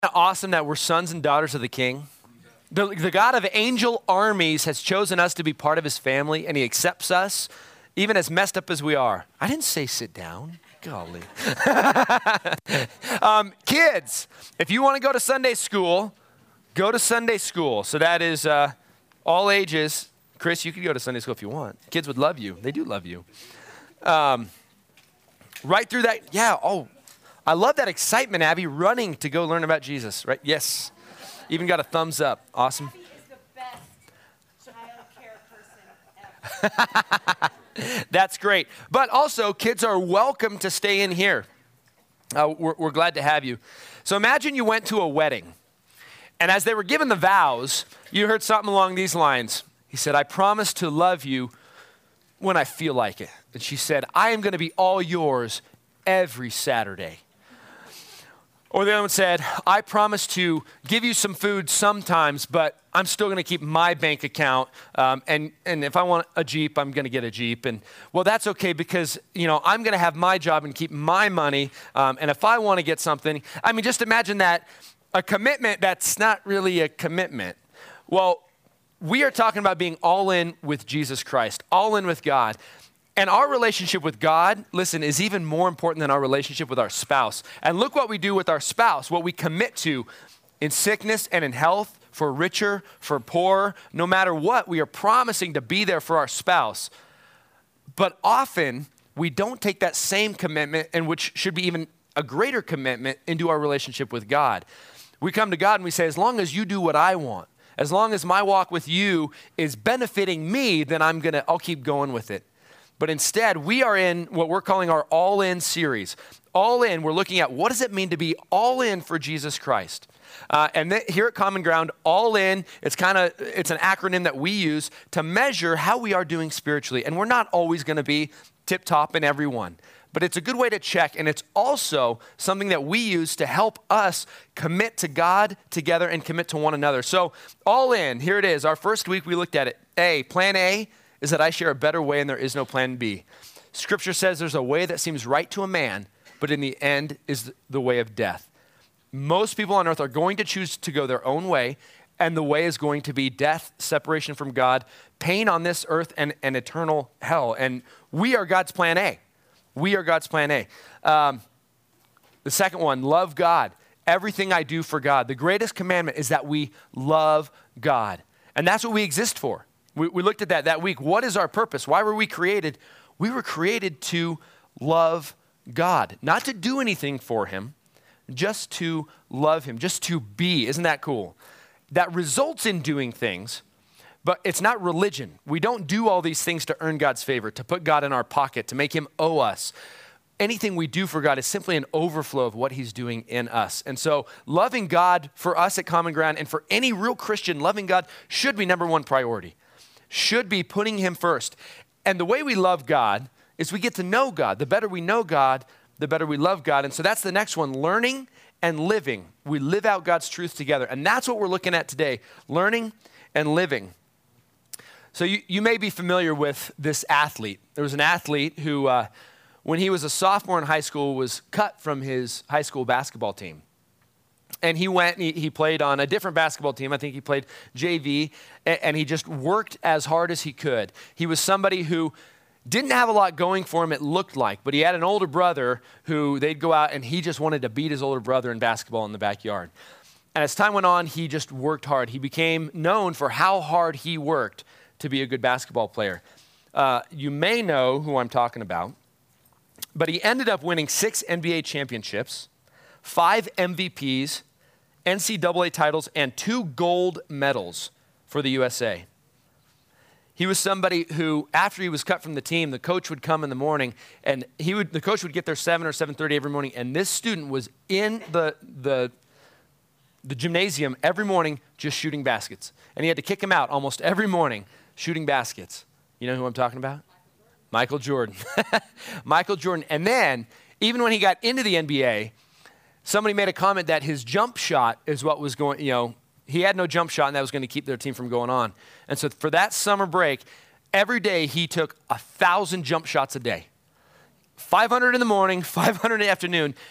Awesome that we're sons and daughters of the King. The God of angel armies has chosen us to be part of his family, and he accepts us, even as messed up as we are. I didn't say sit down. Golly. Kids, if you want to go to Sunday school, go to Sunday school. So that is all ages. Chris, you could go to Sunday school if you want. Kids would love you. They do love you. Right through that, yeah, I love that excitement, Abby, running to go learn about Jesus, right? Yes. Even got a thumbs up. Awesome. Abby is the best child care person ever. That's great. But also, kids are welcome to stay in here. We're glad to have you. So imagine you went to a wedding, and as they were given the vows, you heard something along these lines. He said, I promise to love you when I feel like it. And she said, I am going to be all yours every Saturday. Or the other one said, I promise to give you some food sometimes, but I'm still going to keep my bank account. And if I want a Jeep, I'm going to get a Jeep. And well, that's okay because, I'm going to have my job and keep my money. And if I want to get something, just imagine that a commitment that's not really a commitment. Well, we are talking about being all in with Jesus Christ, all in with God. And our relationship with God, listen, is even more important than our relationship with our spouse. And look what we do with our spouse, what we commit to in sickness and in health, for richer, for poor, no matter what, we are promising to be there for our spouse. But often, we don't take that same commitment, and which should be even a greater commitment, into our relationship with God. We come to God and we say, as long as you do what I want, as long as my walk with you is benefiting me, then I'll keep going with it. But instead, we are in what we're calling our All In series. All in, we're looking at what does it mean to be all in for Jesus Christ. Here at Common Ground, all in, it's an acronym that we use to measure how we are doing spiritually. And we're not always going to be tip-top in every one. But it's a good way to check, and it's also something that we use to help us commit to God together and commit to one another. So all in, here it is. Our first week, we looked at it. Plan A is that I share a better way and there is no plan B. Scripture says there's a way that seems right to a man, but in the end is the way of death. Most people on earth are going to choose to go their own way, and the way is going to be death, separation from God, pain on this earth, and eternal hell. And we are God's plan A. We are God's plan A. The second one, love God. Everything I do for God. The greatest commandment is that we love God. And that's what we exist for. We looked at that week. What is our purpose? Why were we created? We were created to love God, not to do anything for him, just to love him, just to be. Isn't that cool? That results in doing things, but it's not religion. We don't do all these things to earn God's favor, to put God in our pocket, to make him owe us. Anything we do for God is simply an overflow of what he's doing in us. And so loving God for us at Common Ground, and for any real Christian, loving God should be number one priority. Should be putting him first. And the way we love God is we get to know God. The better we know God, the better we love God. And so that's the next one, learning and living. We live out God's truth together. And that's what we're looking at today, learning and living. So you may be familiar with this athlete. There was an athlete who, when he was a sophomore in high school, was cut from his high school basketball team. And he went and he played on a different basketball team. I think he played JV, and he just worked as hard as he could. He was somebody who didn't have a lot going for him, it looked like, but he had an older brother who they'd go out and he just wanted to beat his older brother in basketball in the backyard. And as time went on, he just worked hard. He became known for how hard he worked to be a good basketball player. You may know who I'm talking about, but he ended up winning 6 NBA championships, 5 MVPs, NCAA titles, and 2 gold medals for the USA. He was somebody who, after he was cut from the team, the coach would come in the morning, and the coach would get there 7 or 7:30 every morning, and this student was in the gymnasium every morning just shooting baskets. And he had to kick him out almost every morning shooting baskets. You know who I'm talking about? Michael Jordan. Michael Jordan. And then, even when he got into the NBA, somebody made a comment that his jump shot is what was going, he had no jump shot, and that was going to keep their team from going on. And so for that summer break, every day he took 1,000 jump shots a day. 500 in the morning, 500 in the afternoon.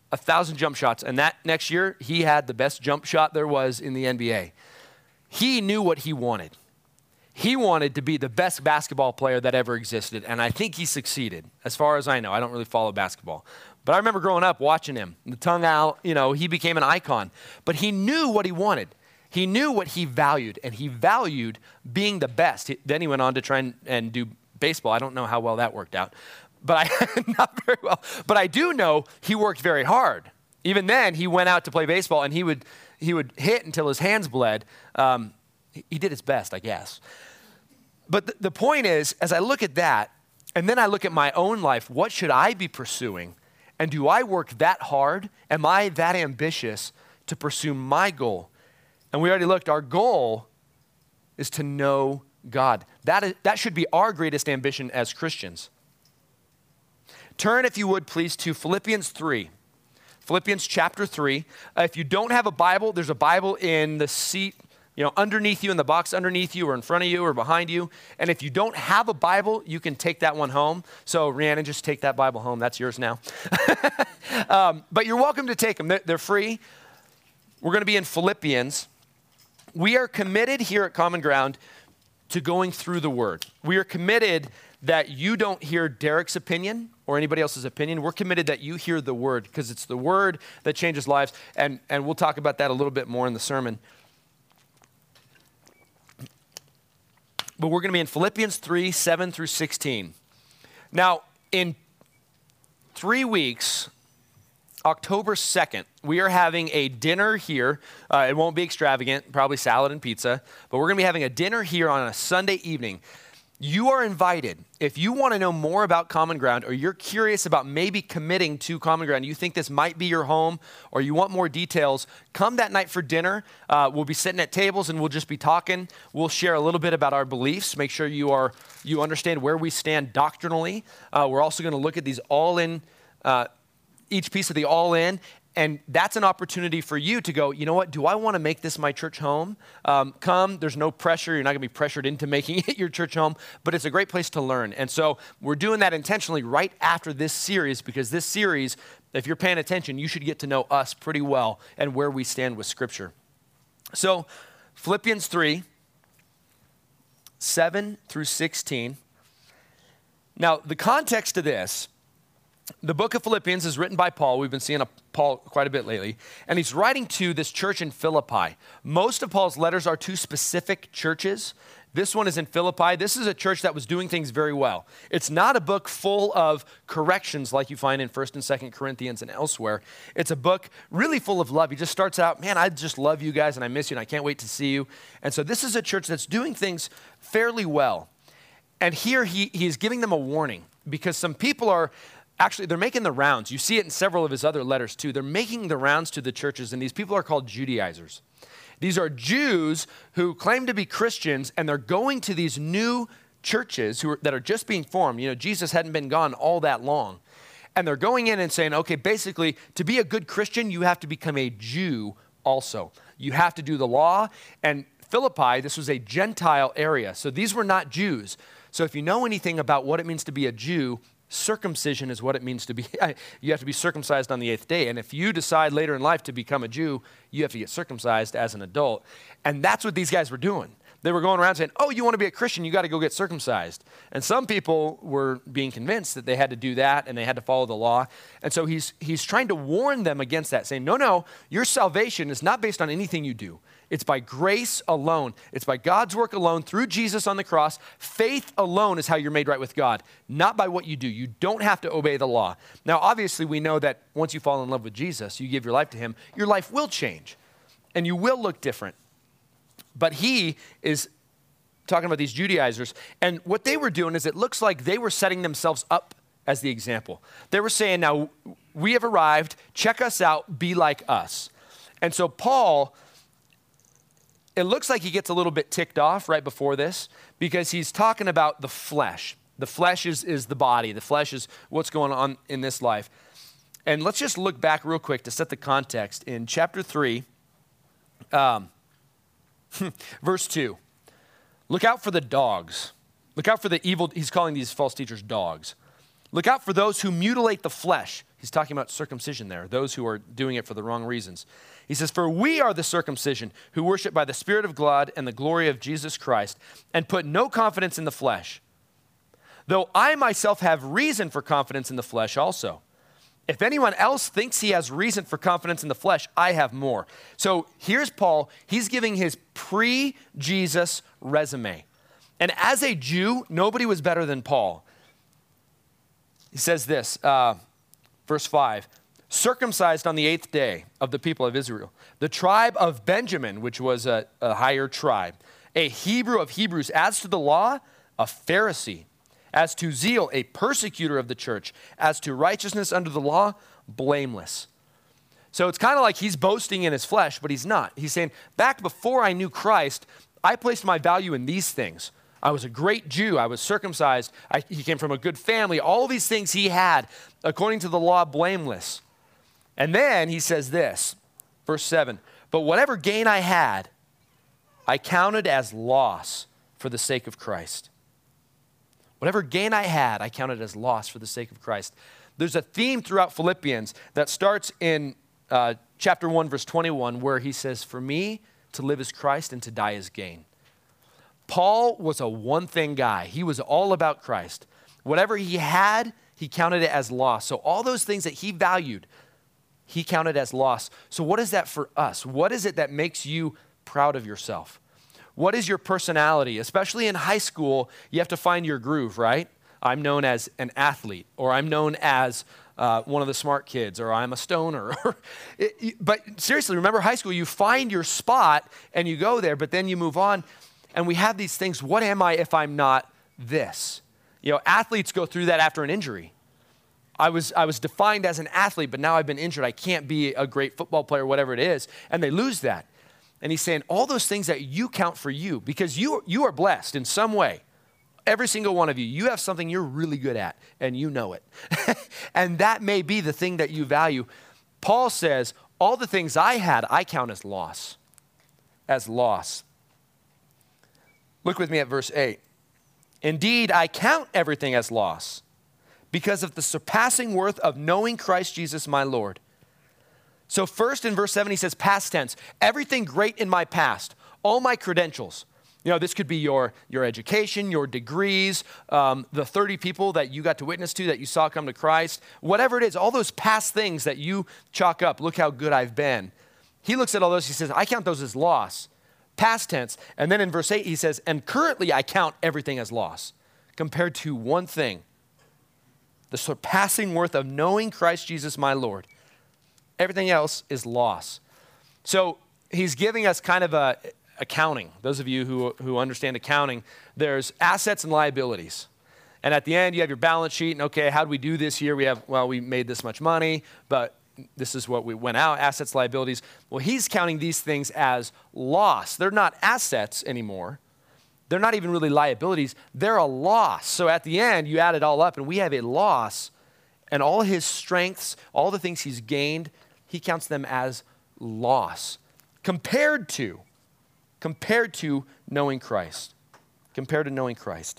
1,000 jump shots. And that next year, he had the best jump shot there was in the NBA. He knew what he wanted. He wanted to be the best basketball player that ever existed, and I think he succeeded, as far as I know. I don't really follow basketball. But I remember growing up watching him, the tongue out, he became an icon. But he knew what he wanted. He knew what he valued, and he valued being the best. Then he went on to try and do baseball. I don't know how well that worked out, but not very well. But I do know he worked very hard. Even then, he went out to play baseball, and he would hit until his hands bled. He did his best, I guess. But the point is, as I look at that, and then I look at my own life, what should I be pursuing? And do I work that hard? Am I that ambitious to pursue my goal? And we already looked, our goal is to know God. That should be our greatest ambition as Christians. Turn, if you would, please, to Philippians 3. Philippians chapter 3. If you don't have a Bible, there's a Bible in the seat underneath you, in the box underneath you or in front of you or behind you. And if you don't have a Bible, you can take that one home. So Rhiannon, just take that Bible home. That's yours now. But you're welcome to take them. They're free. We're going to be in Philippians. We are committed here at Common Ground to going through the Word. We are committed that you don't hear Derek's opinion or anybody else's opinion. We're committed that you hear the Word, because it's the Word that changes lives. And we'll talk about that a little bit more in the sermon. But we're going to be in Philippians 3, 7 through 16. Now, in 3 weeks, October 2nd, we are having a dinner here. It won't be extravagant, probably salad and pizza, but we're going to be having a dinner here on a Sunday evening. You are invited. If you want to know more about Common Ground, or you're curious about maybe committing to Common Ground, you think this might be your home, or you want more details, come that night for dinner. We'll be sitting at tables and we'll just be talking. We'll share a little bit about our beliefs, make sure you understand where we stand doctrinally. We're also going to look at these all-in, each piece of the all-in. And that's an opportunity for you to go, you know what, do I want to make this my church home? Come, there's no pressure. You're not going to be pressured into making it your church home, but it's a great place to learn. And so we're doing that intentionally right after this series, because this series, if you're paying attention, you should get to know us pretty well and where we stand with Scripture. So Philippians 3, 7 through 16. Now, the context of this, the book of Philippians is written by Paul. We've been seeing Paul quite a bit lately. And he's writing to this church in Philippi. Most of Paul's letters are to specific churches. This one is in Philippi. This is a church that was doing things very well. It's not a book full of corrections like you find in 1st and 2nd Corinthians and elsewhere. It's a book really full of love. He just starts out, man, I just love you guys and I miss you and I can't wait to see you. And so this is a church that's doing things fairly well. And here he's giving them a warning, because some people are actually, they're making the rounds. You see it in several of his other letters too. They're making the rounds to the churches, and these people are called Judaizers. These are Jews who claim to be Christians, and they're going to these new churches that are just being formed. Jesus hadn't been gone all that long. And they're going in and saying, okay, basically, to be a good Christian, you have to become a Jew also. You have to do the law. And Philippi, this was a Gentile area. So these were not Jews. So if you know anything about what it means to be a Jew, circumcision is what it means to be. You have to be circumcised on the 8th day. And if you decide later in life to become a Jew, you have to get circumcised as an adult. And that's what these guys were doing. They were going around saying, oh, you want to be a Christian, you got to go get circumcised. And some people were being convinced that they had to do that and they had to follow the law. And so he's trying to warn them against that, saying, no, your salvation is not based on anything you do. It's by grace alone. It's by God's work alone through Jesus on the cross. Faith alone is how you're made right with God, not by what you do. You don't have to obey the law. Now, obviously, we know that once you fall in love with Jesus, you give your life to him, your life will change and you will look different. But he is talking about these Judaizers, and what they were doing is it looks like they were setting themselves up as the example. They were saying, now, we have arrived, check us out, be like us. And so Paul, it looks like he gets a little bit ticked off right before this, because he's talking about the flesh. The flesh is the body. The flesh is what's going on in this life. And let's just look back real quick to set the context. In chapter 3, verse 2, look out for the dogs. Look out for the evil, he's calling these false teachers dogs. Look out for those who mutilate the flesh. He's talking about circumcision there, those who are doing it for the wrong reasons. He says, for we are the circumcision who worship by the Spirit of God and the glory of Jesus Christ and put no confidence in the flesh. Though I myself have reason for confidence in the flesh also. If anyone else thinks he has reason for confidence in the flesh, I have more. So here's Paul. He's giving his pre-Jesus resume. And as a Jew, nobody was better than Paul. He says this, verse 5, circumcised on the 8th day of the people of Israel, the tribe of Benjamin, which was a higher tribe, a Hebrew of Hebrews, as to the law, a Pharisee, as to zeal, a persecutor of the church, as to righteousness under the law, blameless. So it's kind of like he's boasting in his flesh, but he's not. He's saying, back before I knew Christ, I placed my value in these things. I was a great Jew. I was circumcised. He came from a good family. All these things he had, according to the law, blameless. And then he says this, verse 7, but whatever gain I had, I counted as loss for the sake of Christ. Whatever gain I had, I counted as loss for the sake of Christ. There's a theme throughout Philippians that starts in chapter 1, verse 21, where he says, for me, to live is Christ and to die is gain. Paul was a one-thing guy. He was all about Christ. Whatever he had, he counted it as loss. So all those things that he valued, he counted as loss. So what is that for us? What is it that makes you proud of yourself? What is your personality? Especially in high school, you have to find your groove, right? I'm known as an athlete, or I'm known as one of the smart kids, or I'm a stoner. But seriously, remember high school, you find your spot and you go there, but then you move on. And we have these things, what am I if I'm not this? You know, athletes go through that after an injury. I was defined as an athlete, but now I've been injured. I can't be a great football player, whatever it is, and they lose that. And he's saying all those things that you count for you, because you are blessed in some way. Every single one of you, you have something you're really good at, and you know it. And that may be the thing that you value. Paul says, all the things I had, I count as loss. As loss. Look with me at verse 8. Indeed, I count everything as loss because of the surpassing worth of knowing Christ Jesus my Lord. So first in verse 7, he says past tense, everything great in my past, all my credentials. You know, this could be your education, your degrees, the 30 people that you got to witness to, that you saw come to Christ, whatever it is, all those past things that you chalk up, look how good I've been. He looks at all those, he says, I count those as loss, past tense. And then in verse 8, he says, and currently I count everything as loss compared to one thing, the surpassing worth of knowing Christ Jesus my Lord. Everything else is loss. So he's giving us kind of a accounting. Those of you who understand accounting, there's assets and liabilities. And at the end, you have your balance sheet. And okay, how do we do this year? We made this much money, but this is what we went out, assets, liabilities. Well, he's counting these things as loss. They're not assets anymore. They're not even really liabilities. They're a loss. So at the end, you add it all up, and we have a loss. And all his strengths, all the things he's gained, he counts them as loss compared to knowing Christ. Compared to knowing Christ.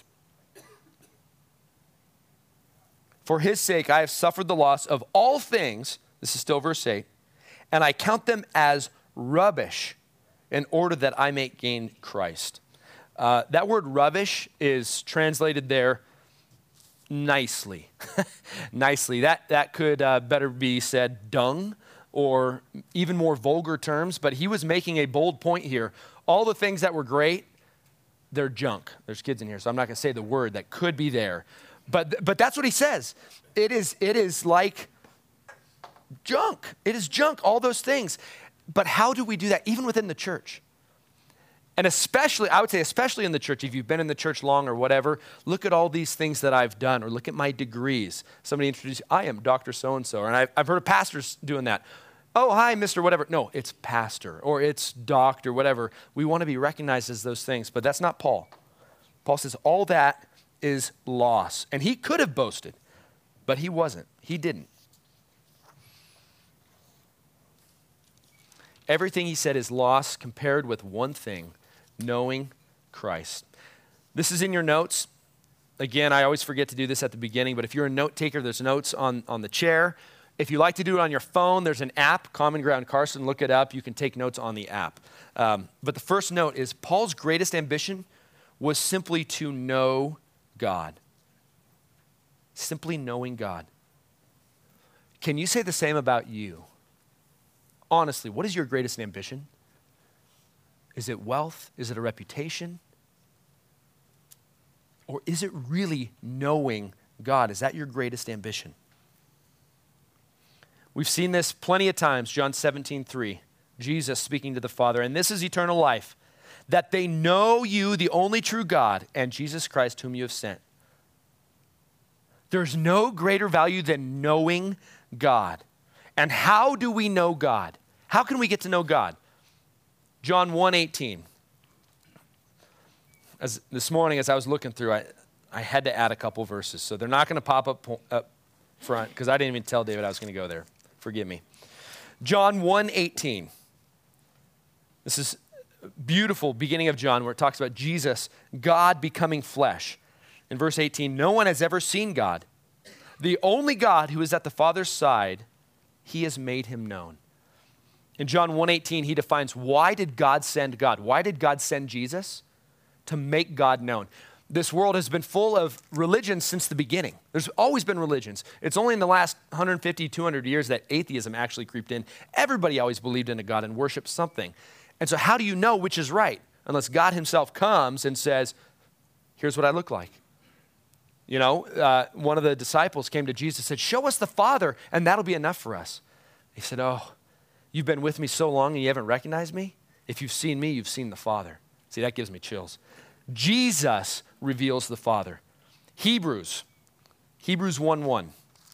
For his sake, I have suffered the loss of all things, this is still verse 8, and I count them as rubbish in order that I may gain Christ. That word rubbish is translated there nicely. Nicely. That could better be said dung, or even more vulgar terms, but he was making a bold point here. All the things that were great, they're junk. There's kids in here, so I'm not going to say the word that could be there. But that's what he says. It is like junk. It is junk, all those things. But how do we do that, even within the church? And especially, I would say especially in the church, if you've been in the church long or whatever, look at all these things that I've done, or look at my degrees. Somebody introduced, I am Dr. So-and-so, and I've heard of pastors doing that. Oh, hi, Mr. Whatever. No, it's pastor, or it's doctor, whatever. We want to be recognized as those things, but that's not Paul. Paul says all that is loss. And he could have boasted, but he wasn't. He didn't. Everything he said is loss compared with one thing, knowing Christ. This is in your notes. Again, I always forget to do this at the beginning, but if you're a note taker, there's notes on the chair. If you like to do it on your phone, there's an app, Common Ground Carson, look it up. You can take notes on the app. But the first note is Paul's greatest ambition was simply to know God. Simply knowing God. Can you say the same about you? Honestly, what is your greatest ambition? Is it wealth? Is it a reputation? Or is it really knowing God? Is that your greatest ambition? We've seen this plenty of times, John 17:3, Jesus speaking to the Father, and this is eternal life, that they know you, the only true God, and Jesus Christ whom you have sent. There's no greater value than knowing God. And how do we know God? How can we get to know God? John 1:18. This morning as I was looking through, I had to add a couple verses, so they're not going to pop up front because I didn't even tell David I was going to go there. Forgive me. John 1:18. This is a beautiful beginning of John where it talks about Jesus, God becoming flesh. In verse 18, no one has ever seen God. The only God who is at the Father's side, he has made him known. In John 1:18, he defines why did God send God? Why did God send Jesus? To make God known. This world has been full of religions since the beginning. There's always been religions. It's only in the last 150, 200 years that atheism actually creeped in. Everybody always believed in a God and worshiped something. And so how do you know which is right? Unless God himself comes and says, here's what I look like. You know, one of the disciples came to Jesus and said, show us the Father and that'll be enough for us. He said, oh, you've been with me so long and you haven't recognized me? If you've seen me, you've seen the Father. See, that gives me chills. Jesus reveals the Father. Hebrews 1:1.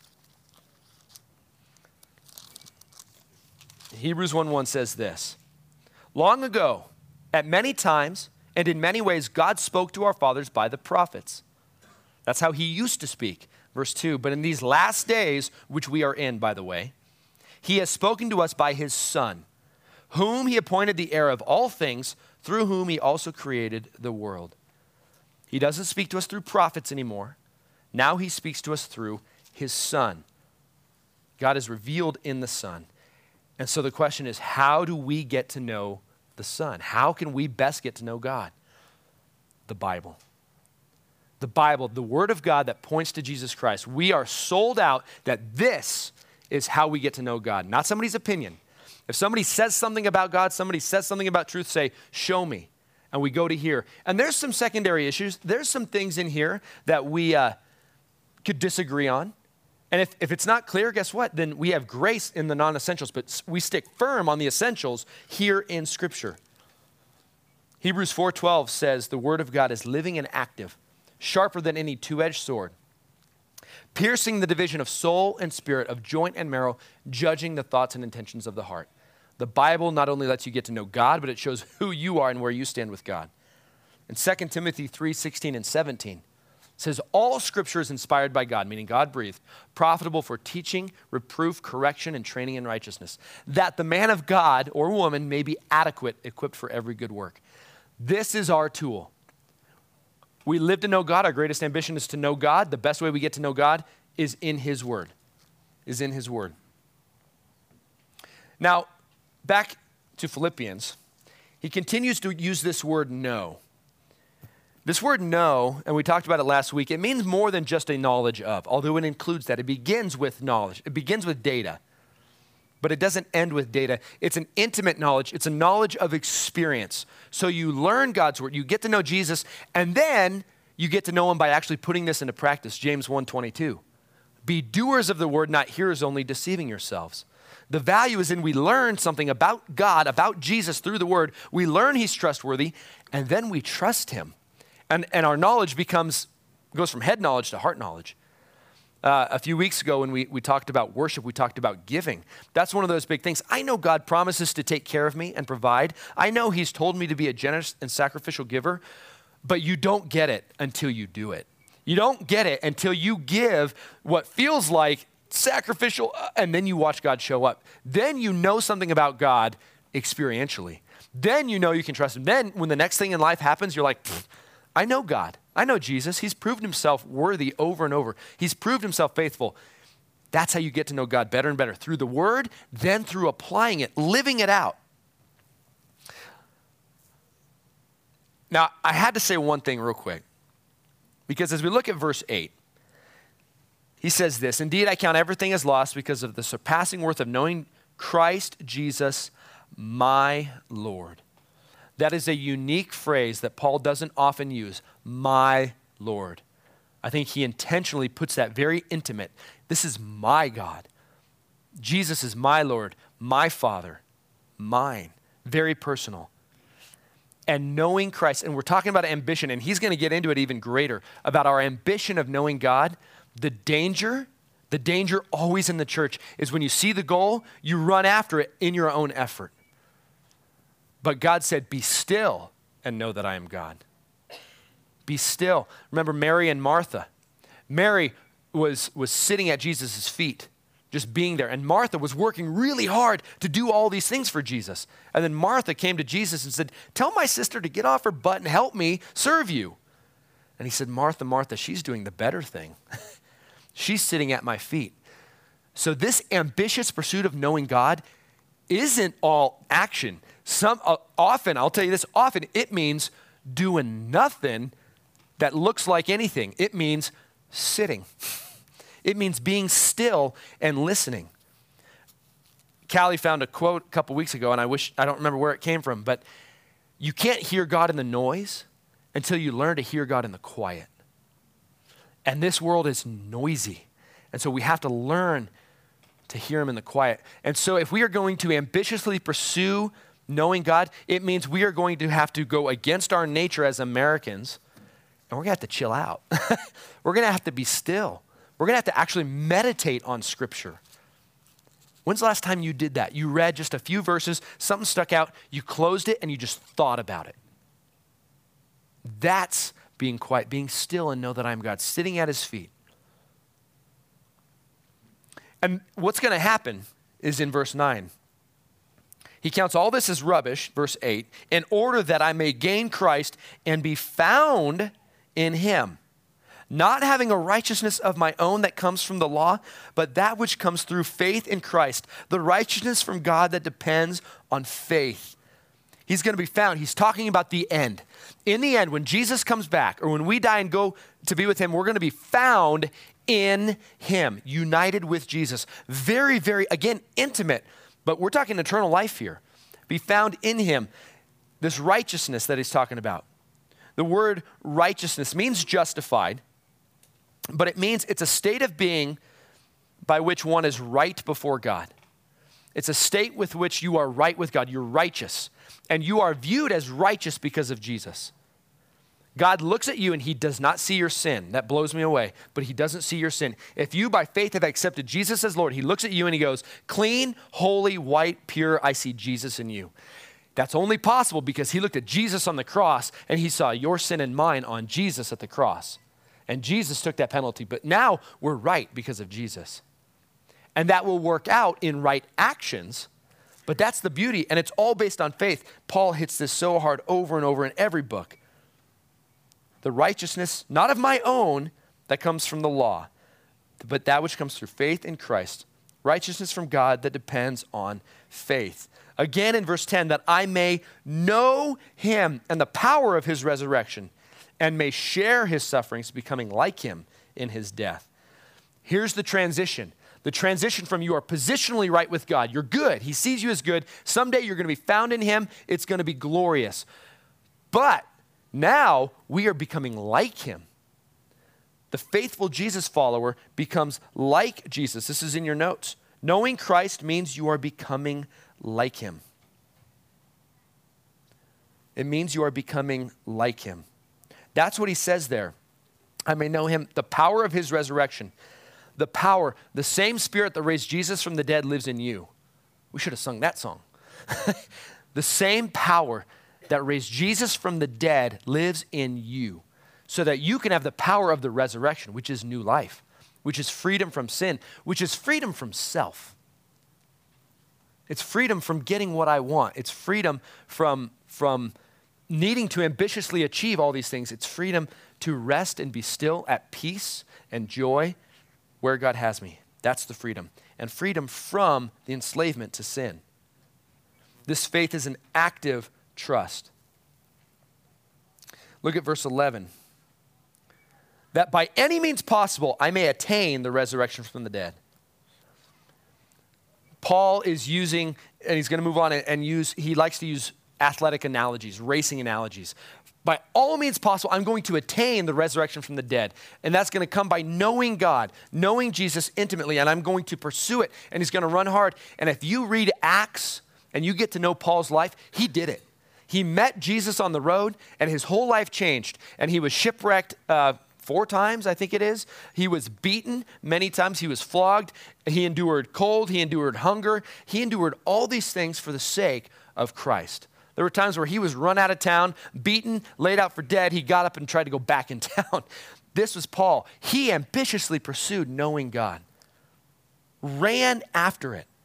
Hebrews 1:1 says this. Long ago, at many times and in many ways, God spoke to our fathers by the prophets. That's how he used to speak. Verse 2, but in these last days, which we are in, by the way, he has spoken to us by his Son, whom he appointed the heir of all things, through whom he also created the world. He doesn't speak to us through prophets anymore. Now he speaks to us through his Son. God is revealed in the Son. And so the question is, how do we get to know the Son? How can we best get to know God? The Bible. The Bible, the Word of God that points to Jesus Christ. We are sold out that this is how we get to know God, not somebody's opinion. If somebody says something about God, somebody says something about truth, say, show me. And we go to here. And there's some secondary issues. There's some things in here that we could disagree on. And if it's not clear, guess what? Then we have grace in the non-essentials, but we stick firm on the essentials here in Scripture. Hebrews 4:12 says the Word of God is living and active, sharper than any two-edged sword, piercing the division of soul and spirit, of joint and marrow, judging the thoughts and intentions of the heart. The Bible not only lets you get to know God, but it shows who you are and where you stand with God. In 2 Timothy 3:16 and 17, it says, all Scripture is inspired by God, meaning God breathed, profitable for teaching, reproof, correction, and training in righteousness, that the man of God or woman may be adequate, equipped for every good work. This is our tool. We live to know God. Our greatest ambition is to know God. The best way we get to know God is in his Word, Now, back to Philippians, he continues to use this word know. This word know, and we talked about it last week, it means more than just a knowledge of, although it includes that. It begins with knowledge. It begins with data, but it doesn't end with data. It's an intimate knowledge. It's a knowledge of experience. So you learn God's Word, you get to know Jesus, and then you get to know him by actually putting this into practice. James 1:22. Be doers of the word, not hearers only, deceiving yourselves. The value is in we learn something about God, about Jesus through the Word. We learn he's trustworthy, and then we trust him. And our knowledge goes from head knowledge to heart knowledge. A few weeks ago when we talked about worship, we talked about giving. That's one of those big things. I know God promises to take care of me and provide. I know he's told me to be a generous and sacrificial giver, but you don't get it until you do it. You don't get it until you give what feels like sacrificial, and then you watch God show up. Then you know something about God experientially. Then you know you can trust him. Then when the next thing in life happens, you're like, I know God. I know Jesus. He's proved himself worthy over and over. He's proved himself faithful. That's how you get to know God better and better, through the word, then through applying it, living it out. Now, I had to say one thing real quick, because as we look at verse 8, he says this, "Indeed, I count everything as lost because of the surpassing worth of knowing Christ Jesus, my Lord." That is a unique phrase that Paul doesn't often use, my Lord. I think he intentionally puts that very intimate. This is my God. Jesus is my Lord, my Father, mine. Very personal. And knowing Christ, and we're talking about ambition, and he's going to get into it even greater, about our ambition of knowing God. The danger always in the church is when you see the goal, you run after it in your own effort. But God said, be still and know that I am God. Be still. Remember Mary and Martha. Mary was sitting at Jesus' feet, just being there. And Martha was working really hard to do all these things for Jesus. And then Martha came to Jesus and said, tell my sister to get off her butt and help me serve you. And he said, Martha, Martha, she's doing the better thing. She's sitting at my feet. So this ambitious pursuit of knowing God isn't all action. Often, I'll tell you this, often it means doing nothing that looks like anything. It means sitting. It means being still and listening. Callie found a quote a couple weeks ago, and I don't remember where it came from, but you can't hear God in the noise until you learn to hear God in the quiet. And this world is noisy. And so we have to learn to hear him in the quiet. And so if we are going to ambitiously pursue knowing God, it means we are going to have to go against our nature as Americans, and we're going to have to chill out. We're going to have to be still. We're going to have to actually meditate on Scripture. When's the last time you did that? You read just a few verses, something stuck out, you closed it, and you just thought about it. That's being quiet, being still and know that I'm God, sitting at his feet. And what's going to happen is in verse 9. He counts all this as rubbish, verse 8, in order that I may gain Christ and be found in him, not having a righteousness of my own that comes from the law, but that which comes through faith in Christ, the righteousness from God that depends on faith. He's going to be found. He's talking about the end. In the end, when Jesus comes back, or when we die and go to be with him, we're going to be found in him, united with Jesus. Very, very, again, intimate, but we're talking eternal life here. Be found in him. This righteousness that he's talking about. The word righteousness means justified, but it means it's a state of being by which one is right before God. It's a state with which you are right with God. You're righteous. And you are viewed as righteous because of Jesus. God looks at you and he does not see your sin. That blows me away, but he doesn't see your sin. If you by faith have accepted Jesus as Lord, he looks at you and he goes, clean, holy, white, pure, I see Jesus in you. That's only possible because he looked at Jesus on the cross and he saw your sin and mine on Jesus at the cross. And Jesus took that penalty, but now we're right because of Jesus. And that will work out in right actions, but that's the beauty, and it's all based on faith. Paul hits this so hard over and over in every book. The righteousness, not of my own, that comes from the law, but that which comes through faith in Christ. Righteousness from God that depends on faith. Again in verse 10, that I may know him and the power of his resurrection, and may share his sufferings, becoming like him in his death. Here's the transition. The transition from you are positionally right with God. You're good. He sees you as good. Someday you're going to be found in him. It's going to be glorious. But now we are becoming like him. The faithful Jesus follower becomes like Jesus. This is in your notes. Knowing Christ means you are becoming like him. It means you are becoming like him. That's what he says there. I may know him, the power of his resurrection. The power, the same spirit that raised Jesus from the dead lives in you. We should have sung that song. The same power that raised Jesus from the dead lives in you, so that you can have the power of the resurrection, which is new life, which is freedom from sin, which is freedom from self. It's freedom from getting what I want. It's freedom from needing to ambitiously achieve all these things. It's freedom to rest and be still at peace and joy where God has me. That's the freedom. And freedom from the enslavement to sin. This faith is an active trust. Look at verse 11. That by any means possible, I may attain the resurrection from the dead. Paul is using, and he's going to move on and he likes to use athletic analogies, racing analogies. By all means possible, I'm going to attain the resurrection from the dead. And that's going to come by knowing God, knowing Jesus intimately, and I'm going to pursue it. And he's going to run hard. And if you read Acts and you get to know Paul's life, he did it. He met Jesus on the road, and his whole life changed. And he was shipwrecked 4 times, I think it is. He was beaten many times. He was flogged. He endured cold. He endured hunger. He endured all these things for the sake of Christ. There were times where he was run out of town, beaten, laid out for dead. He got up and tried to go back in town. This was Paul. He ambitiously pursued knowing God, ran after it.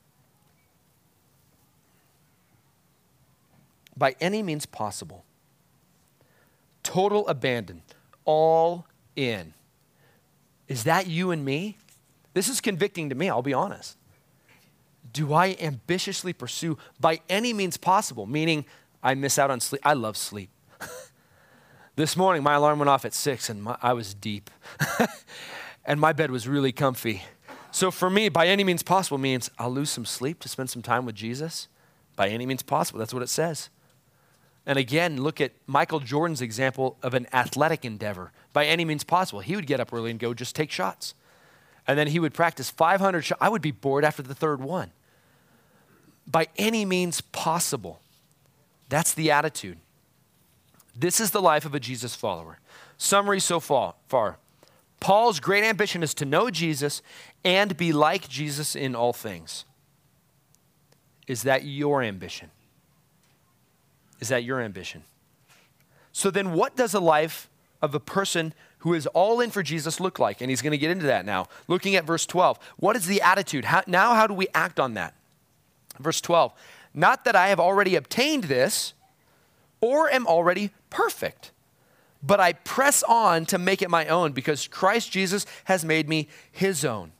By any means possible. Total abandon. All in. Is that you and me? This is convicting to me, I'll be honest. Do I ambitiously pursue by any means possible? Meaning I miss out on sleep. I love sleep. This morning, my alarm went off at 6 and I was deep. And my bed was really comfy. So for me, by any means possible means I'll lose some sleep to spend some time with Jesus. By any means possible, that's what it says. And again, look at Michael Jordan's example of an athletic endeavor. By any means possible, he would get up early and go just take shots. And then he would practice 500 shots. I would be bored after the 3rd one. By any means possible. That's the attitude. This is the life of a Jesus follower. Summary so far. Paul's great ambition is to know Jesus and be like Jesus in all things. Is that your ambition? Is that your ambition? So then what does a life of a person who is all in for Jesus look like? And he's going to get into that now. Looking at verse 12. What is the attitude? How do we act on that? Verse 12. Not that I have already obtained this or am already perfect, but I press on to make it my own because Christ Jesus has made me his own.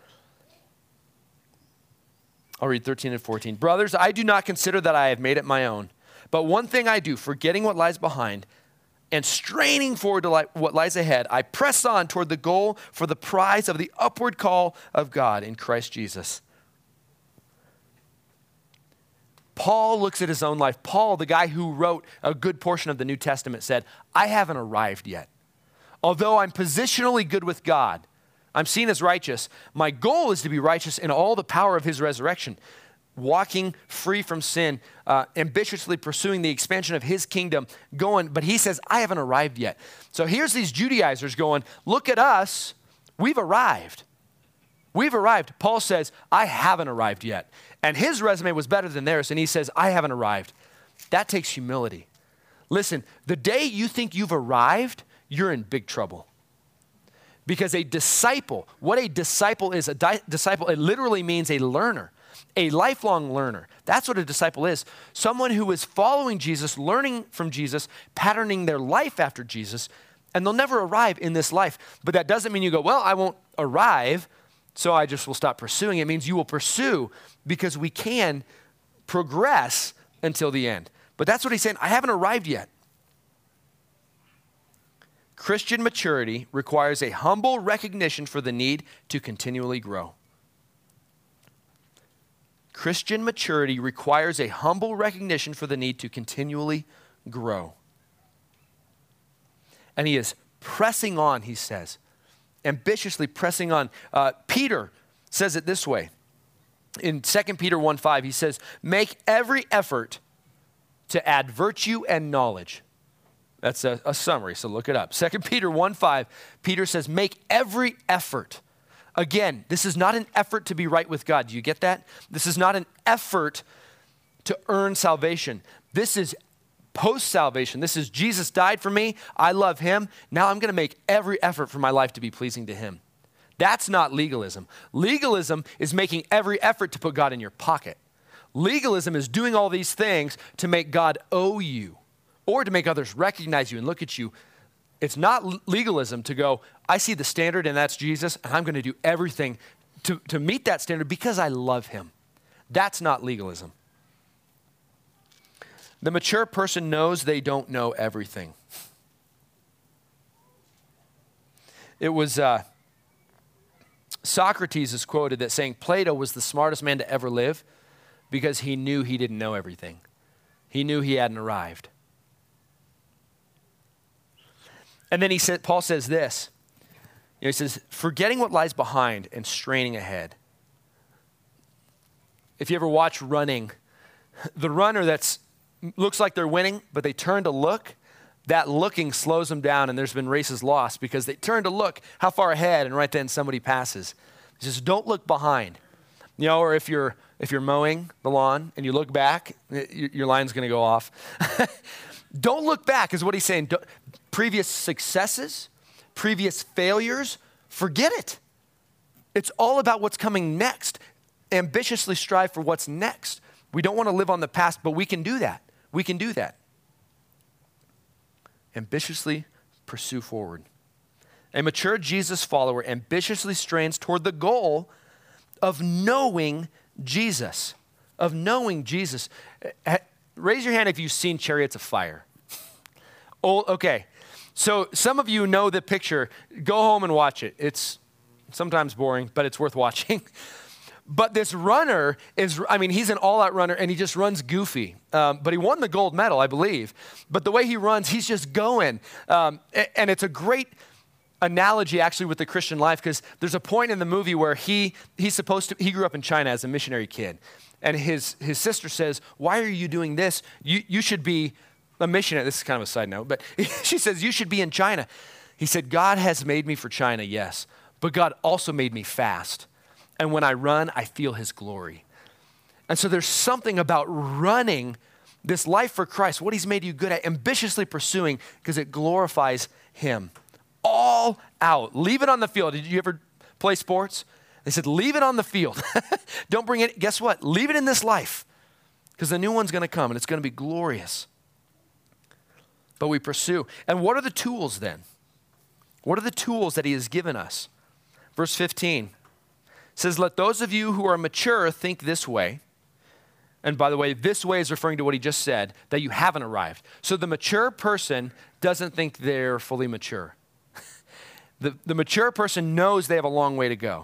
I'll read 13 and 14. Brothers, I do not consider that I have made it my own. But one thing I do, forgetting what lies behind and straining forward to what lies ahead, I press on toward the goal for the prize of the upward call of God in Christ Jesus. Paul looks at his own life. Paul, the guy who wrote a good portion of the New Testament, said, I haven't arrived yet. Although I'm positionally good with God, I'm seen as righteous. My goal is to be righteous in all the power of his resurrection. Walking free from sin, ambitiously pursuing the expansion of his kingdom, but he says, I haven't arrived yet. So here's these Judaizers going, look at us, we've arrived. We've arrived. Paul says, I haven't arrived yet. And his resume was better than theirs, and he says, I haven't arrived. That takes humility. Listen, the day you think you've arrived, you're in big trouble. Because a disciple, what a disciple is, disciple, it literally means a learner. A lifelong learner. That's what a disciple is. Someone who is following Jesus, learning from Jesus, patterning their life after Jesus, and they'll never arrive in this life. But that doesn't mean you go, well, I won't arrive, so I just will stop pursuing. It means you will pursue because we can progress until the end. But that's what he's saying. I haven't arrived yet. Christian maturity requires a humble recognition for the need to continually grow. Christian maturity requires a humble recognition for the need to continually grow. And he is pressing on, he says, ambitiously pressing on. Peter says it this way. In 2 Peter 1:5, he says, make every effort to add virtue and knowledge. That's a summary, so look it up. 2 Peter 1:5, Peter says, make every effort. Again, this is not an effort to be right with God. Do you get that? This is not an effort to earn salvation. This is post-salvation. This is Jesus died for me. I love him. Now I'm going to make every effort for my life to be pleasing to him. That's not legalism. Legalism is making every effort to put God in your pocket. Legalism is doing all these things to make God owe you or to make others recognize you and look at you. It's not legalism to go, I see the standard and that's Jesus, and I'm going to do everything to meet that standard because I love him. That's not legalism. The mature person knows they don't know everything. It was Socrates is quoted that saying Plato was the smartest man to ever live because he knew he didn't know everything. He knew he hadn't arrived. And then Paul says this. He says, forgetting what lies behind and straining ahead. If you ever watch running, the runner looks like they're winning, but they turn to look, that looking slows them down, and there's been races lost because they turn to look how far ahead, and right then somebody passes. He says, don't look behind. Or if you're mowing the lawn and you look back, your line's going to go off. Don't look back is what he's saying. Previous successes, previous failures, forget it. It's all about what's coming next. Ambitiously strive for what's next. We don't want to live on the past, but we can do that. We can do that. Ambitiously pursue forward. A mature Jesus follower ambitiously strains toward the goal of knowing Jesus. Of knowing Jesus. Raise your hand if you've seen Chariots of Fire. Oh, okay. So some of you know the picture. Go home and watch it. It's sometimes boring, but it's worth watching. But this runner he's an all-out runner, and he just runs goofy. But he won the gold medal, I believe. But the way he runs, he's just going. And it's a great analogy, actually, with the Christian life, because there's a point in the movie where he grew up in China as a missionary kid. And his sister says, why are you doing this? You should be a missionary. This is kind of a side note, but she says, you should be in China. He said, God has made me for China, yes, but God also made me fast. And when I run, I feel his glory. And so there's something about running this life for Christ, what he's made you good at, ambitiously pursuing, because it glorifies him. All out. Leave it on the field. Did you ever play sports? They said, leave it on the field. Don't bring it. Guess what? Leave it in this life, because the new one's going to come, and it's going to be glorious. But we pursue. And what are the tools then? What are the tools that he has given us? Verse 15. Says, let those of you who are mature think this way. And by the way, this way is referring to what he just said, that you haven't arrived. So the mature person doesn't think they're fully mature. The mature person knows they have a long way to go.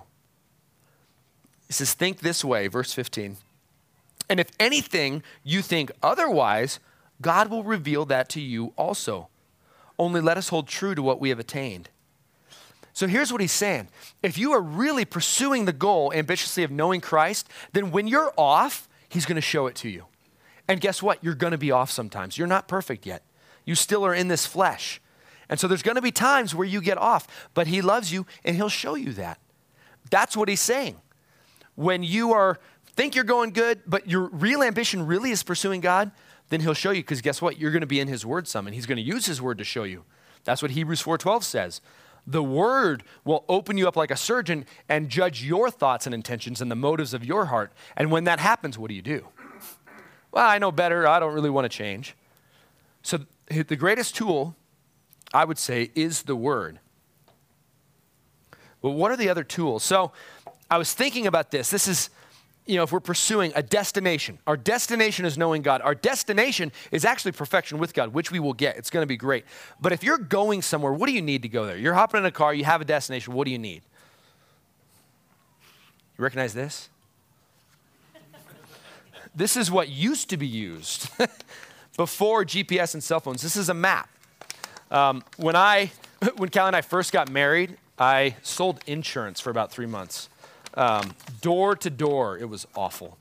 He says, think this way, verse 15. And if anything you think otherwise, God will reveal that to you also. Only let us hold true to what we have attained. So here's what he's saying. If you are really pursuing the goal ambitiously of knowing Christ, then when you're off, he's going to show it to you. And guess what? You're going to be off sometimes. You're not perfect yet. You still are in this flesh. And so there's going to be times where you get off, but he loves you and he'll show you that. That's what he's saying. When you think you're going good, but your real ambition really is pursuing God, then he'll show you, because guess what? You're going to be in his word some, and he's going to use his word to show you. That's what Hebrews 4:12 says. The word will open you up like a surgeon and judge your thoughts and intentions and the motives of your heart. And when that happens, what do? Well, I know better. I don't really want to change. So the greatest tool, I would say, is the word. But what are the other tools? So I was thinking about this. This is, if we're pursuing a destination, our destination is knowing God. Our destination is actually perfection with God, which we will get. It's going to be great. But if you're going somewhere, what do you need to go there? You're hopping in a car, you have a destination. What do you need? You recognize this? This is what used to be used before GPS and cell phones. This is a map. When Callie and I first got married, I sold insurance for about 3 months. Door to door. It was awful.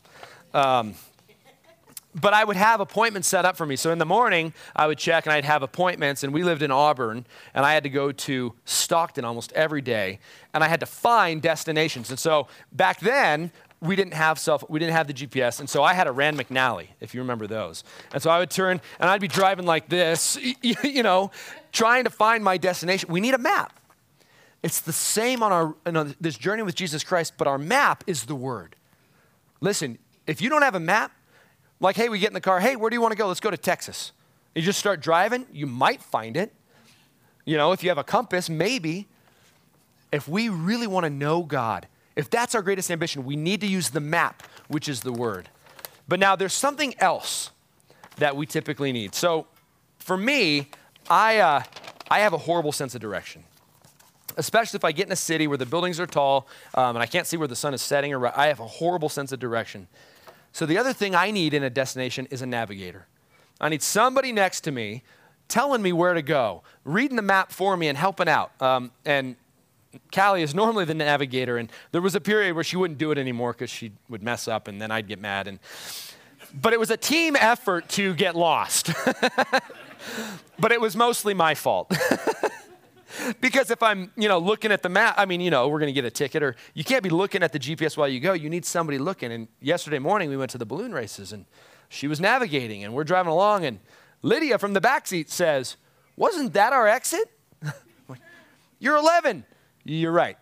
But I would have appointments set up for me. So in the morning, I would check and I'd have appointments. And we lived in Auburn, and I had to go to Stockton almost every day. And I had to find destinations. And so back then, we didn't have the GPS. And so I had a Rand McNally, if you remember those. And so I would turn, and I'd be driving like this, trying to find my destination. We need a map. It's the same on this journey with Jesus Christ, but our map is the Word. Listen, if you don't have a map, like, hey, we get in the car, hey, where do you want to go? Let's go to Texas. You just start driving, you might find it. If you have a compass, maybe. If we really want to know God If that's our greatest ambition, we need to use the map, which is the word. But now there's something else that we typically need. So for me, I have a horrible sense of direction, especially if I get in a city where the buildings are tall and I can't see where the sun is setting. I have a horrible sense of direction. So the other thing I need in a destination is a navigator. I need somebody next to me telling me where to go, reading the map for me and helping out. And Callie is normally the navigator, and there was a period where she wouldn't do it anymore because she would mess up and then I'd get mad. But it was a team effort to get lost. But it was mostly my fault. Because if I'm, looking at the map, we're going to get a ticket, or you can't be looking at the GPS while you go. You need somebody looking. And yesterday morning we went to the balloon races, and she was navigating, and we're driving along, and Lydia from the back seat says, "Wasn't that our exit?" Like, "You're 11. You're right."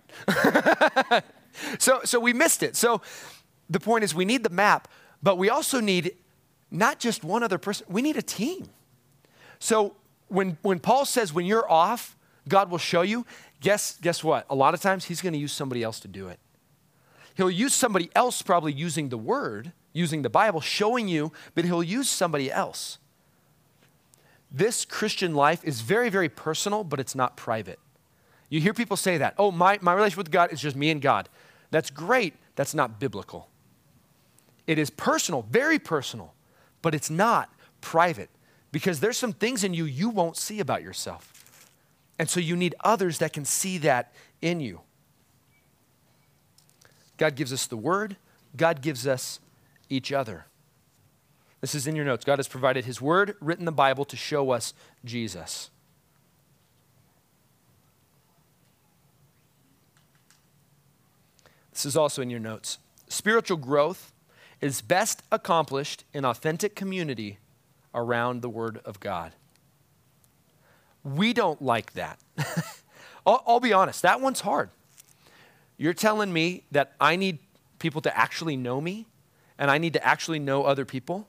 So we missed it. So the point is we need the map, but we also need not just one other person. We need a team. So when Paul says when you're off, God will show you, guess what? A lot of times he's going to use somebody else to do it. He'll use somebody else probably using the word, using the Bible, showing you, but he'll use somebody else. This Christian life is very, very personal, but it's not private. You hear people say that, "Oh, my relationship with God is just me and God." That's great. That's not biblical. It is personal, very personal, but it's not private, because there's some things in you won't see about yourself. And so you need others that can see that in you. God gives us the word. God gives us each other. This is in your notes. God has provided his word, written the Bible, to show us Jesus. This is also in your notes. Spiritual growth is best accomplished in authentic community around the word of God. We don't like that. I'll be honest, that one's hard. You're telling me that I need people to actually know me, and I need to actually know other people?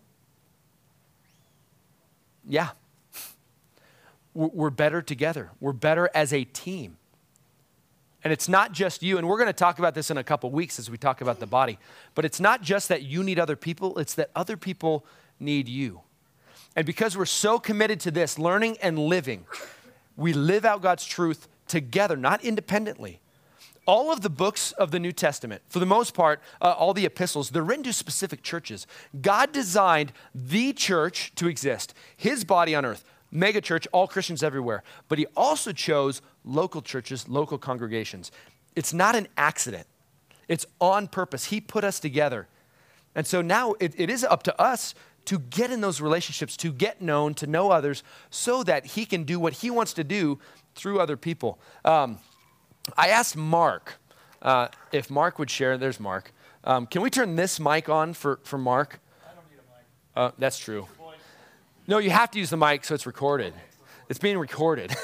Yeah. We're better together. We're better as a team. And it's not just you, and we're going to talk about this in a couple weeks as we talk about the body, but it's not just that you need other people, it's that other people need you. And because we're so committed to this, learning and living, we live out God's truth together, not independently. All of the books of the New Testament, for the most part, all the epistles, they're written to specific churches. God designed the church to exist, his body on earth, mega church, all Christians everywhere. But he also chose local churches, local congregations. It's not an accident. It's on purpose. He put us together. And so now it is up to us to get in those relationships, to get known, to know others, so that he can do what he wants to do through other people. I asked Mark if Mark would share. There's Mark. Can we turn this mic on for Mark? I don't need a mic. That's true. No, you have to use the mic so it's recorded. It's being recorded.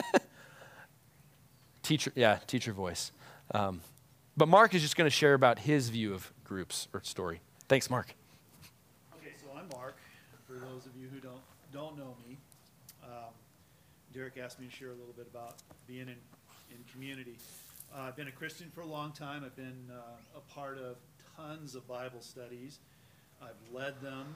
Teacher voice. But Mark is just going to share about his view of groups or story. Thanks, Mark. Okay, so I'm Mark. For those of you who don't know me, Derek asked me to share a little bit about being in community. I've been a Christian for a long time. I've been a part of tons of Bible studies. I've led them,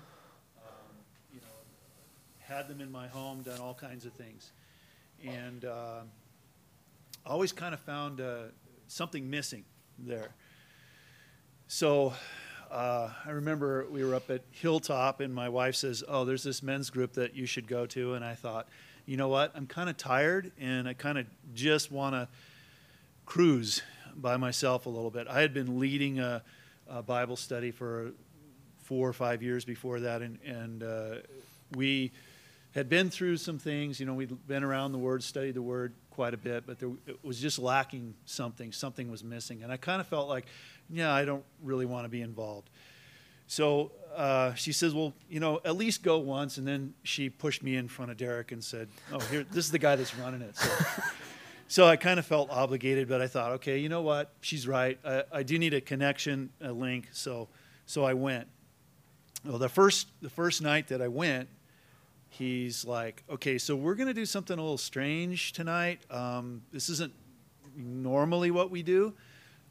had them in my home, done all kinds of things. And always kind of found something missing there. So I remember we were up at Hilltop, and my wife says, "Oh, there's this men's group that you should go to." And I thought, you know what? I'm kind of tired, and I kind of just want to cruise by myself a little bit. I had been leading a Bible study for 4 or 5 years before that, and we had been through some things. We'd been around the Word, studied the Word quite a bit, but it was just lacking something. Something was missing, and I kind of felt like, I don't really want to be involved. So she says, well, at least go once. And then she pushed me in front of Derek and said, "Oh, here, this is the guy that's running it." So I kind of felt obligated, but I thought, okay, you know what? She's right. I do need a connection, a link. So I went. Well, the first night that I went, he's like, "Okay, so we're going to do something a little strange tonight. This isn't normally what we do.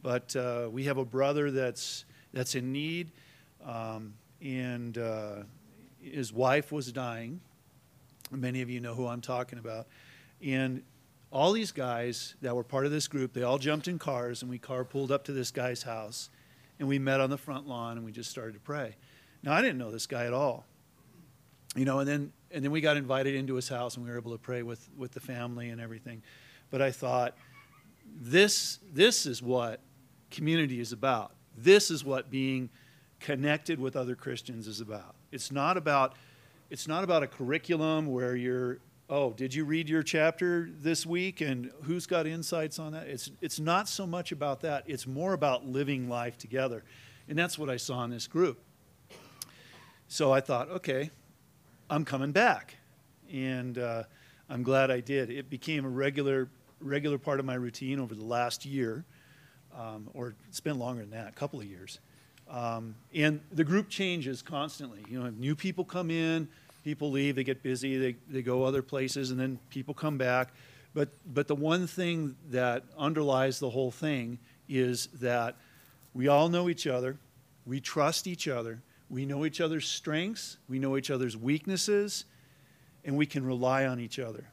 but we have a brother that's in need, and his wife was dying. Many of you know who I'm talking about. And all these guys that were part of this group, they all jumped in cars, and we carpooled up to this guy's house, and we met on the front lawn, and we just started to pray. Now, I didn't know this guy at all, and then we got invited into his house, and we were able to pray with the family and everything. But I thought, this is what community is about. This is what being connected with other Christians is about. It's not about a curriculum where you're, oh, did you read your chapter this week and who's got insights on that? It's not so much about that. It's more about living life together. And that's what I saw in this group. So I thought, okay, I'm coming back. And I'm glad I did. It became a regular part of my routine over the last year, or it's been longer than that, a couple of years. And the group changes constantly. New people come in, people leave, they get busy, they go other places, and then people come back. But the one thing that underlies the whole thing is that we all know each other, we trust each other, we know each other's strengths, we know each other's weaknesses, and we can rely on each other.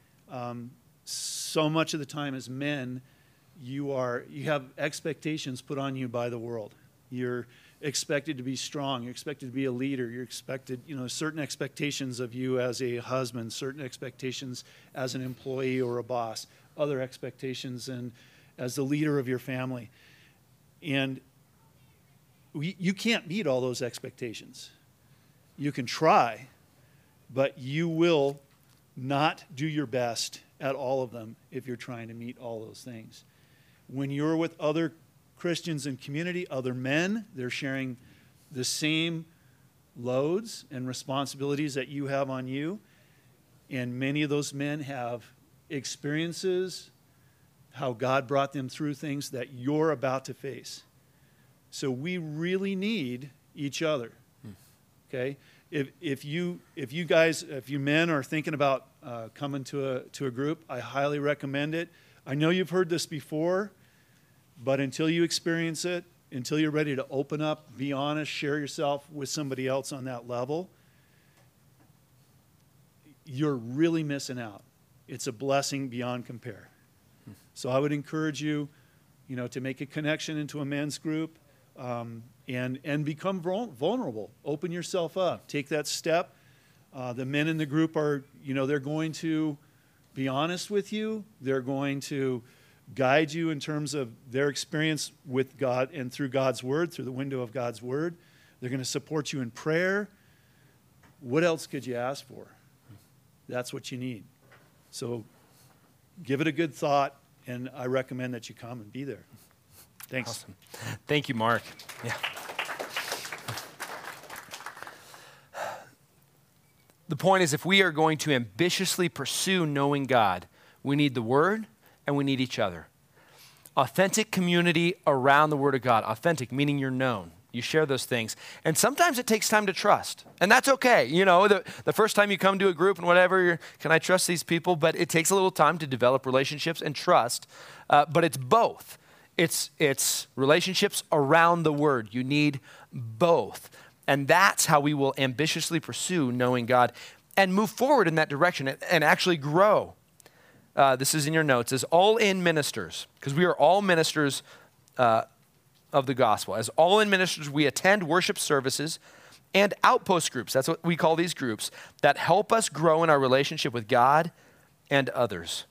So much of the time as men, you have expectations put on you by the world. You're expected to be strong. You're expected to be a leader. You're expected, certain expectations of you as a husband, certain expectations as an employee or a boss, other expectations and as the leader of your family. And you can't meet all those expectations. You can try, but you will not do your best at all of them if you're trying to meet all those things. When you're with other Christians in community, other men, they're sharing the same loads and responsibilities that you have on you. And many of those men have experiences, how God brought them through things that you're about to face. So we really need each other. Okay? If you men are thinking about coming to a group, I highly recommend it. I know you've heard this before, but until you experience it, until you're ready to open up, be honest, share yourself with somebody else on that level, you're really missing out. It's a blessing beyond compare. So I would encourage you, to make a connection into a men's group, and become vulnerable. Open yourself up. Take that step. The men in the group are, they're going to be honest with you. They're going to guide you in terms of their experience with God and through God's Word, through the window of God's Word. They're going to support you in prayer. What else could you ask for? That's what you need. So give it a good thought, and I recommend that you come and be there. Thanks. Awesome. Thank you, Mark. Yeah. The point is, if we are going to ambitiously pursue knowing God, we need the Word and we need each other. Authentic community around the Word of God. Authentic, meaning you're known. You share those things. And sometimes it takes time to trust. And that's okay. The first time you come to a group and whatever, can I trust these people? But it takes a little time to develop relationships and trust. But it's both. It's relationships around the Word. You need both. And that's how we will ambitiously pursue knowing God and move forward in that direction and actually grow. This is in your notes, as all-in ministers, because we are all ministers of the gospel. As all-in ministers, we attend worship services and outpost groups. That's what we call these groups that help us grow in our relationship with God and others.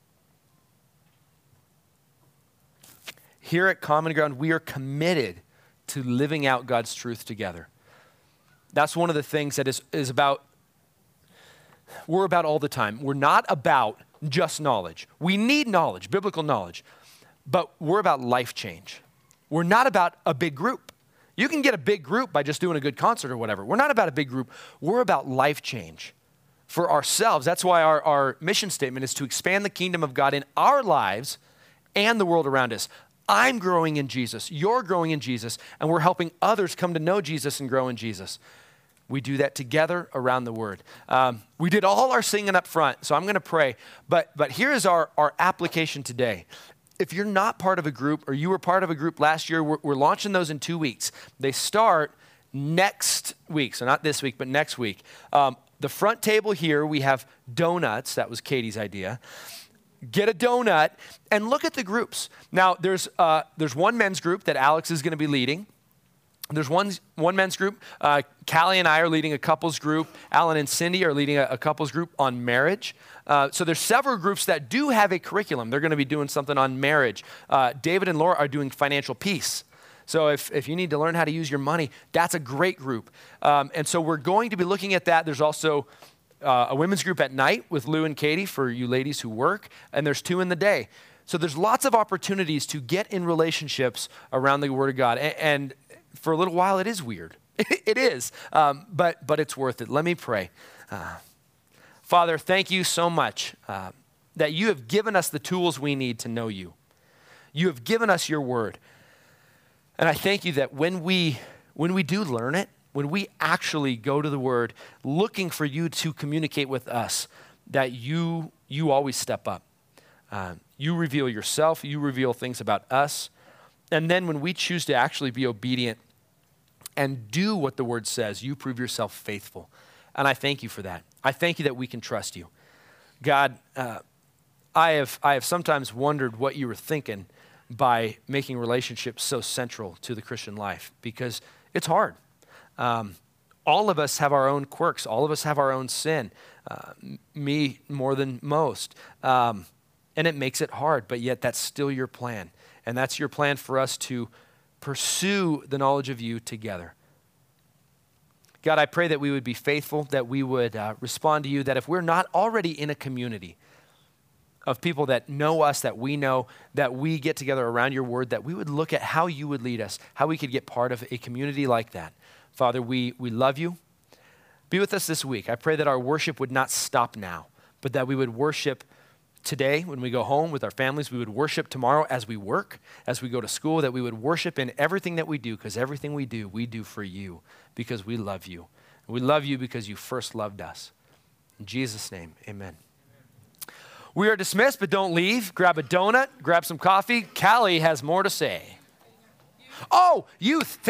Here at Common Ground, we are committed to living out God's truth together. That's one of the things that is about, we're about all the time. We're not about just knowledge. We need knowledge, biblical knowledge, but we're about life change. We're not about a big group. You can get a big group by just doing a good concert or whatever. We're not about a big group. We're about life change for ourselves. That's why our mission statement is to expand the kingdom of God in our lives and the world around us. I'm growing in Jesus. You're growing in Jesus, and we're helping others come to know Jesus and grow in Jesus. We do that together around the Word. We did all our singing up front, so I'm going to pray. But here is our application today. if you're not part of a group or you were part of a group last year, we're launching those in 2 weeks. They start next week, so not this week, but next week. The front table here, we have donuts. That was Katie's idea. Get a donut and look at the groups. Now, there's one men's group that Alex is going to be leading. There's one men's group. Callie and I are leading a couples group. Alan and Cindy are leading a couples group on marriage. So there's several groups that do have a curriculum. They're going to be doing something on marriage. David and Laura are doing financial peace. So if you need to learn how to use your money, that's a great group. And so we're going to be looking at that. There's also a women's group at night with Lou and Katie for you ladies who work, and there's 2 in the day. So there's lots of opportunities to get in relationships around the Word of God. And for a little while, it is weird. It is, but it's worth it. Let me pray. Father, thank you so much that you have given us the tools we need to know you. You have given us your Word. And I thank you that when we do learn it, when we actually go to the Word looking for you to communicate with us, that you always step up. You reveal yourself. You reveal things about us. And then when we choose to actually be obedient and do what the Word says, you prove yourself faithful. And I thank you for that. I thank you that we can trust you. God, I have sometimes wondered what you were thinking by making relationships so central to the Christian life, because it's hard. All of us have our own quirks. All of us have our own sin. Me more than most. And it makes it hard, but yet that's still your plan. And that's your plan for us to pursue the knowledge of you together. God, I pray that we would be faithful, that we would respond to you, that if we're not already in a community of people that know us, that we know, that we get together around your word, that we would look at how you would lead us, how we could get part of a community like that. Father, we love you. Be with us this week. I pray that our worship would not stop now, but that we would worship today when we go home with our families. We would worship tomorrow as we work, as we go to school, that we would worship in everything that we do, because everything we do for you, because we love you. We love you because you first loved us. In Jesus' name, amen. We are dismissed, but don't leave. Grab a donut, grab some coffee. Callie has more to say. Oh, youth.